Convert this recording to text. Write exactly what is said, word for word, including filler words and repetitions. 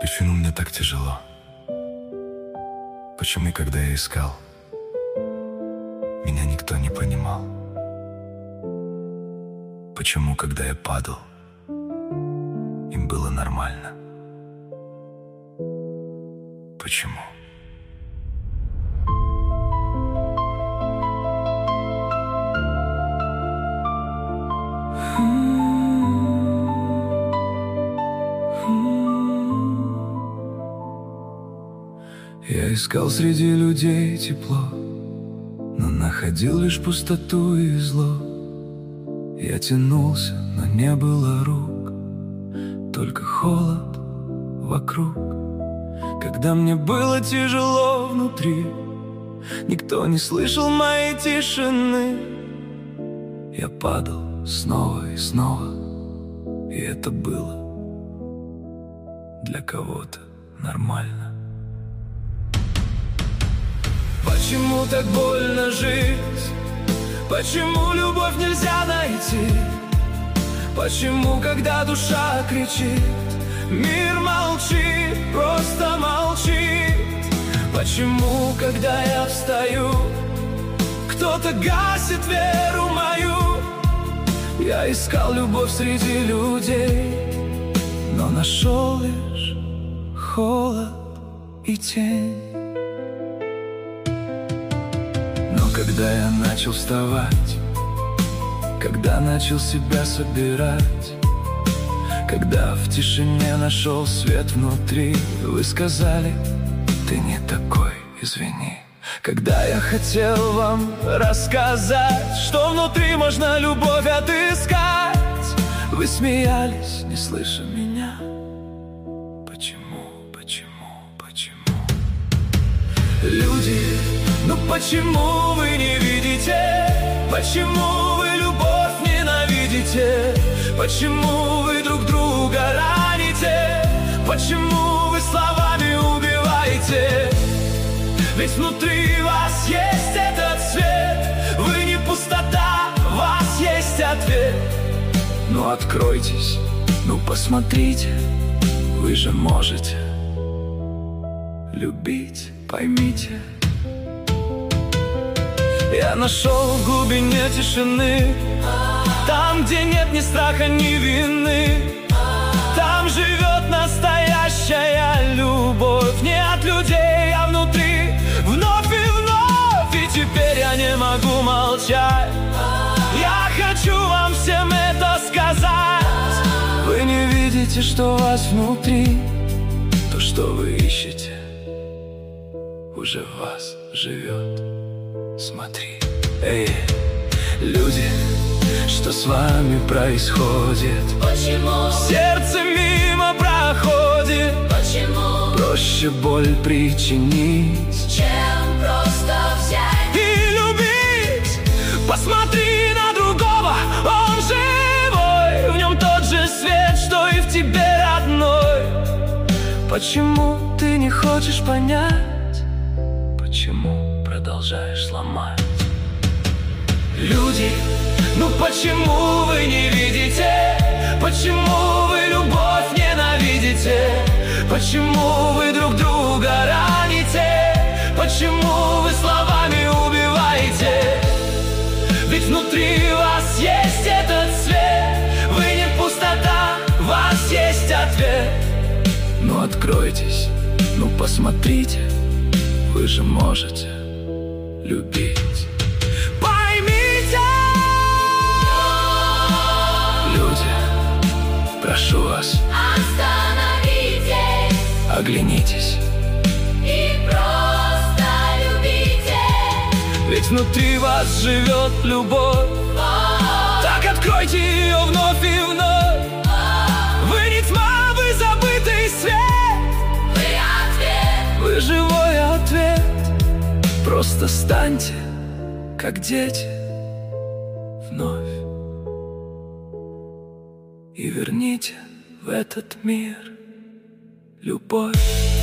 Почему мне так тяжело? Почему, когда я искал, меня никто не понимал? Почему, когда я падал, им было нормально? Почему? Я искал среди людей тепло, но находил лишь пустоту и зло. Я тянулся, но не было рук, только холод вокруг. Когда мне было тяжело внутри, никто не слышал моей тишины. Я падал снова и снова, и это было для кого-то нормально. Почему так больно жить? Почему любовь нельзя найти? Почему, когда душа кричит, мир молчит, просто молчит? Почему, когда я встаю, кто-то гасит веру мою? Я искал любовь среди людей, но нашел лишь холод и тень. Когда я начал вставать, когда начал себя собирать, когда в тишине нашел свет внутри, вы сказали: ты не такой, извини. Когда я хотел вам рассказать, что внутри можно любовь отыскать, вы смеялись, не слыша меня. Почему, почему, почему? Люди, ну почему вы не видите? Почему вы любовь ненавидите? Почему вы друг друга раните? Почему вы словами убиваете? Ведь внутри вас есть этот свет. Вы не пустота, в вас есть ответ. Ну откройтесь, ну посмотрите, вы же можете любить, поймите. Я нашел в глубине тишины, там, где нет ни страха, ни вины. Там живет настоящая любовь, не от людей, а внутри, вновь и вновь. И теперь я не могу молчать, я хочу вам всем это сказать. Вы не видите, что у вас внутри, то, что вы ищете, уже в вас живет. Смотри, эй, люди, что с вами происходит? Почему сердце мимо проходит? Почему проще боль причинить, чем просто взять и любить? Посмотри на другого, он живой, в нем тот же свет, что и в тебе, родной. Почему ты не хочешь понять? Почему продолжаешь сломать? Люди, ну почему вы не видите? Почему вы любовь ненавидите? Почему вы друг друга раните? Почему вы словами убиваете? Ведь внутри вас есть этот свет. Вы не пустота, в вас есть ответ. Ну откройтесь, ну посмотрите, вы же можете любить. Поймите, люди, прошу вас, остановитесь, оглянитесь и просто любите. Ведь внутри вас живет любовь. О-о-о. Так откройте ее вновь и вновь. О-о-о. Вы не тьма, вы забытый свет. Вы ответ, вы живой ответ. Просто станьте, как дети, вновь, и верните в этот мир любовь.